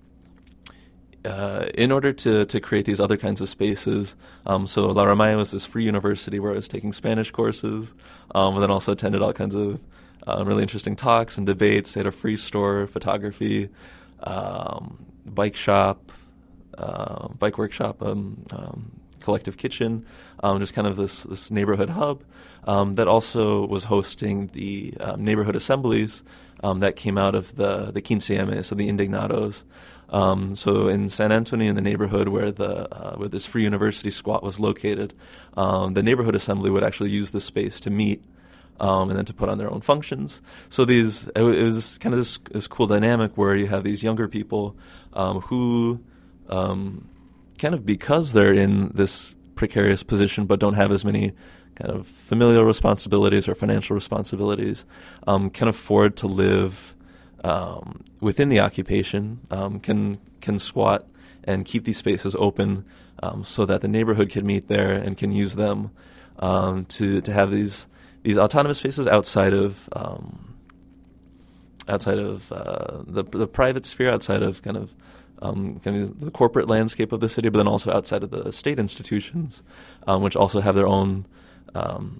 Uh, in order to, to create these other kinds of spaces. Um, so La Ramaya was this free university where I was taking Spanish courses, um, and then also attended all kinds of uh, really interesting talks and debates. They had a free store, photography, um, bike shop, uh, bike workshop, um, um, collective kitchen, um, just kind of this, this neighborhood hub um, that also was hosting the um, neighborhood assemblies um, that came out of the, the quince eme, so the Indignados. Um, so in San Antonio, in the neighborhood where the uh, where this free university squat was located, um, the neighborhood assembly would actually use the space to meet um, and then to put on their own functions. So these it, it was kind of this, this cool dynamic where you have these younger people um, who um, kind of because they're in this precarious position but don't have as many kind of familial responsibilities or financial responsibilities, um, can afford to live Um, within the occupation, um, can can squat and keep these spaces open um, so that the neighborhood can meet there and can use them um, to to have these these autonomous spaces outside of um, outside of uh, the the private sphere, outside of kind of um, kind of the corporate landscape of the city, but then also outside of the state institutions, um, which also have their own Um,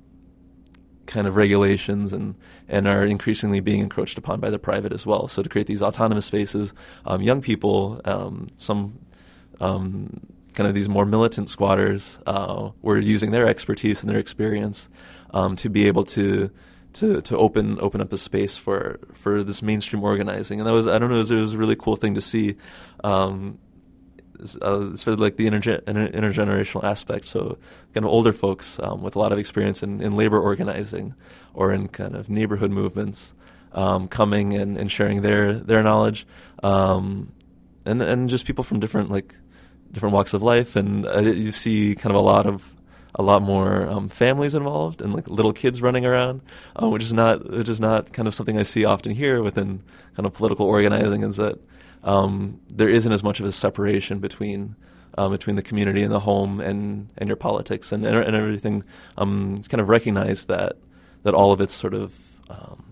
kind of regulations and, and are increasingly being encroached upon by the private as well. So to create these autonomous spaces, um, young people, um, some um, kind of these more militant squatters uh, were using their expertise and their experience um, to be able to to to open open up a space for for this mainstream organizing. And that was, I don't know, it was, it was a really cool thing to see. Um, Uh, sort of like the interge- inter- intergenerational aspect, so kind of older folks um, with a lot of experience in, in labor organizing or in kind of neighborhood movements um, coming and, and sharing their their knowledge, um, and and just people from different like different walks of life, and uh, you see kind of a lot of a lot more um, families involved and like little kids running around, uh, which is not which is not kind of something I see often here within kind of political organizing. Is that Um, there isn't as much of a separation between um, between the community and the home and, and your politics and and everything. Um, it's kind of recognized that that all of it's sort of um,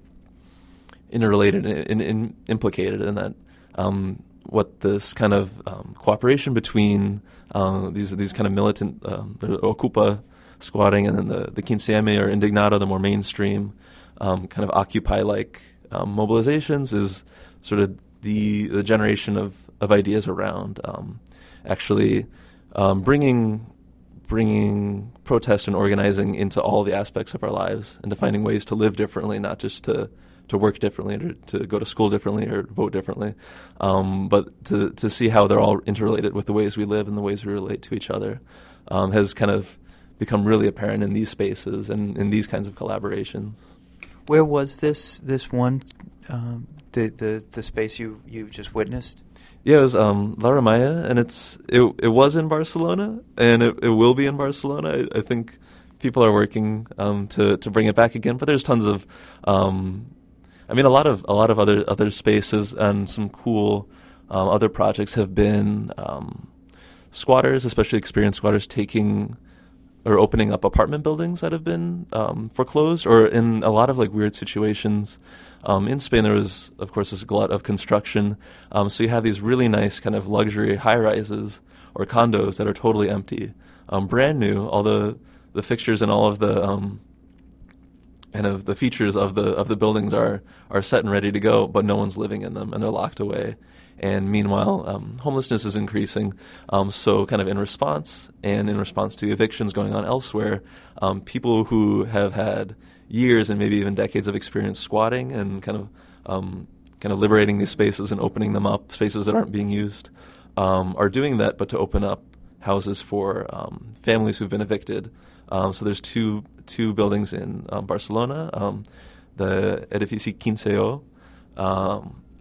interrelated and, and, and implicated, and that um, what this kind of um, cooperation between uh, these these kind of militant um, Ocupa squatting and then the the quince eme or Indignado, the more mainstream um, kind of Occupy-like um, mobilizations, is sort of the the generation of, of ideas around um, actually um, bringing bringing protest and organizing into all the aspects of our lives and to finding ways to live differently, not just to, to work differently or to go to school differently or vote differently, um, but to to see how they're all interrelated with the ways we live and the ways we relate to each other um, has kind of become really apparent in these spaces and in these kinds of collaborations. Where was this this one, um, the, the the space you, you just witnessed? Yeah, it was um, La Ramaya, and it's it it was in Barcelona, and it, it will be in Barcelona. I, I think people are working um, to to bring it back again, but there's tons of, um, I mean, a lot of a lot of other other spaces and some cool um, other projects have been um, squatters, especially experienced squatters, taking or opening up apartment buildings that have been um, foreclosed, or in a lot of like weird situations. Um, in Spain, there was, of course, this glut of construction. Um, so you have these really nice kind of luxury high-rises or condos that are totally empty, um, brand new. All the, the fixtures and all of the um, kind of the features of the of the buildings are are set and ready to go, but no one's living in them, and they're locked away. And meanwhile, um, homelessness is increasing. Um, so kind of in response, and in response to evictions going on elsewhere, um, people who have had years and maybe even decades of experience squatting and kind of um, kind of liberating these spaces and opening them up, spaces that aren't being used, um, are doing that, but to open up houses for um, families who've been evicted. Um, so there's two two buildings in um, Barcelona, um, the Edifici quince O, um,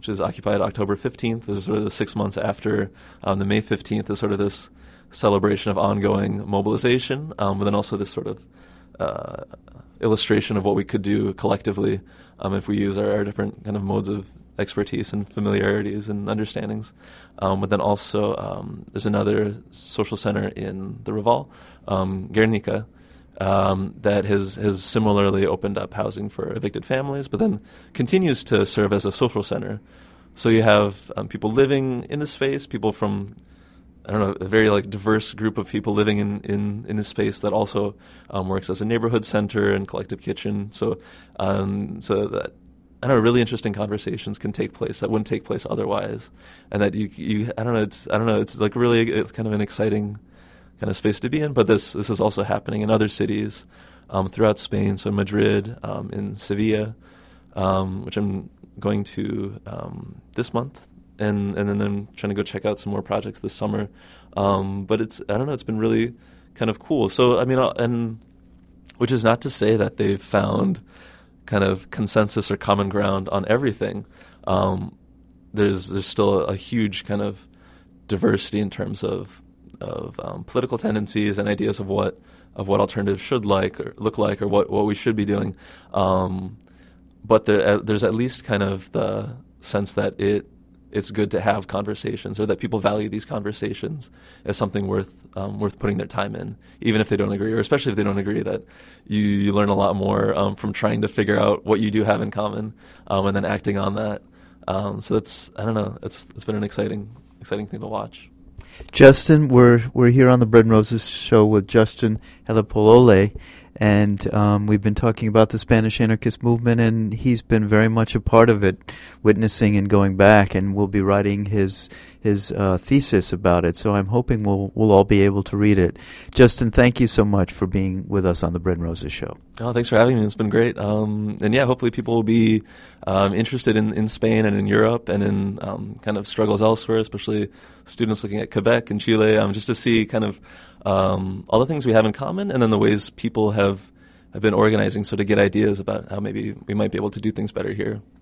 which is occupied October fifteenth. This is sort of the six months after um, the May fifteenth is sort of this celebration of ongoing mobilization, um, but then also this sort of uh, illustration of what we could do collectively um, if we use our, our different kind of modes of expertise and familiarities and understandings. Um, but then also um, there's another social center in the Raval, um, Guernica, um, that has, has similarly opened up housing for evicted families, but then continues to serve as a social center. So you have um, people living in the space, people from, I don't know, a very like diverse group of people living in, in, in this space that also um, works as a neighborhood center and collective kitchen. So, um, so that, I don't know, really interesting conversations can take place that wouldn't take place otherwise, and that you, you, I don't know, it's, I don't know, it's like really, it's kind of an exciting kind of space to be in. But this, this is also happening in other cities um, throughout Spain. So in Madrid, um, in Sevilla, um, which I'm going to um, this month, and and then I'm trying to go check out some more projects this summer. Um, but it's, I don't know, it's been really kind of cool. So I mean, uh, and which is not to say that they've found kind of consensus or common ground on everything. Um, there's there's still a, a huge kind of diversity in terms of of um, political tendencies and ideas of what of what alternatives should like or look like, or what, what we should be doing. Um, but there, uh, there's at least kind of the sense that it it's good to have conversations, or that people value these conversations as something worth um, worth putting their time in, even if they don't agree, or especially if they don't agree. That you, you learn a lot more um, from trying to figure out what you do have in common, um, and then acting on that. Um, so that's, I don't know, it's it's been an exciting exciting thing to watch. Justin, we're we're here on the Bread and Roses show with Justin Helipolole, and um, we've been talking about the Spanish anarchist movement, and he's been very much a part of it, witnessing and going back, and we'll be writing his his uh, thesis about it. So I'm hoping we'll we'll all be able to read it. Justin, thank you so much for being with us on the Bread and Roses show. Oh, thanks for having me. It's been great. Um, and yeah, hopefully people will be um, interested in, in Spain and in Europe and in um, kind of struggles elsewhere, especially students looking at Quebec and Chile, um, just to see kind of um, all the things we have in common, and then the ways people have, have been organizing, so to get ideas about how maybe we might be able to do things better here.